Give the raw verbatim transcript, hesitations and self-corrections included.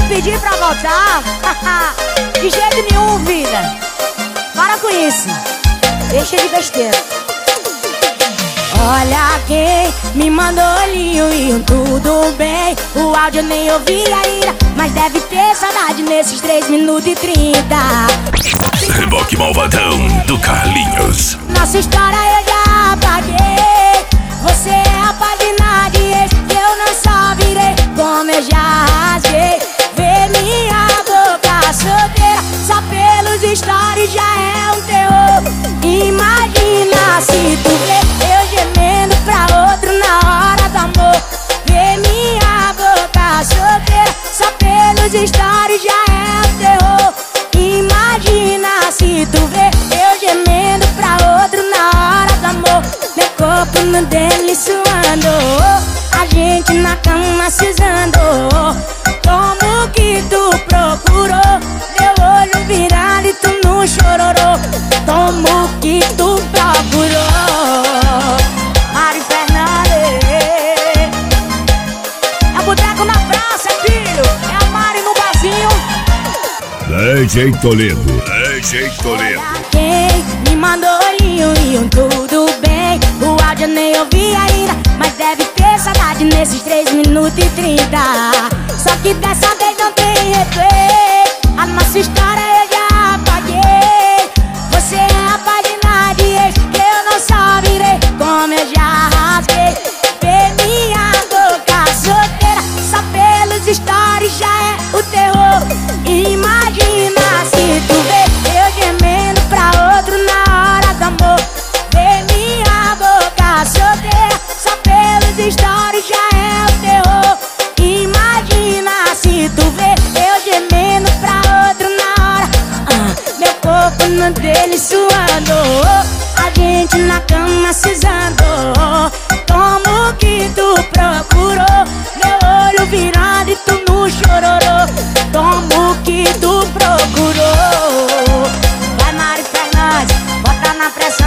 pedir pra voltar. De jeito nenhum, vida. Para com isso. Deixa de besteira. Olha quem me mandou olhinho e um tudo bem. O áudio eu nem ouvi ainda, mas deve ter saudade nesses três minutos e trinta. Reboque malvadão do Carlinhos. Nossa história eu já apaguei. Você é a página de ex que eu não só virei, como eu já rasguei. Ver minha boca solteira só pelos stories já é um terror. Imagina se tu vê eu gemendo pra outro na hora do amor. Ver minha boca solteira só pelos stories já é um terror. Imagina se tu vê eu gemendo pra outro na hora do amor. Meu corpo no dele suando, a gente na cama se usando. Como que tu procurou? Meu olho virado e tu não chororou. Como que tu procurou? Mari Fernandes. É boteco na praça, filho. É a Mari no barzinho. D J Toledo, D J Toledo. Quem me mandou olhinho e um tudo bem. O áudio eu nem ouvi ainda, mas deve ter saudade nesses três minutos e trinta. Só que dessa vez não tem replay. A nossa história eu já apaguei. Você é a página de ex que eu não só virei, como eu já rasguei. Ver minha boca solteira só pelos stories já é o terror. Imagina se tu vê eu gemendo pra outro na hora do amor. Ver minha boca solteira só pelos stories já é o terror. Imagina se tu vê eu gemendo pra outro na hora. ah, Meu corpo no dele suando, a gente na cama se usando. Como que tu procurou? Meu olho virado e tu não chororou. Como que tu procurou? Vai Mari Fernandes, bota na pressão.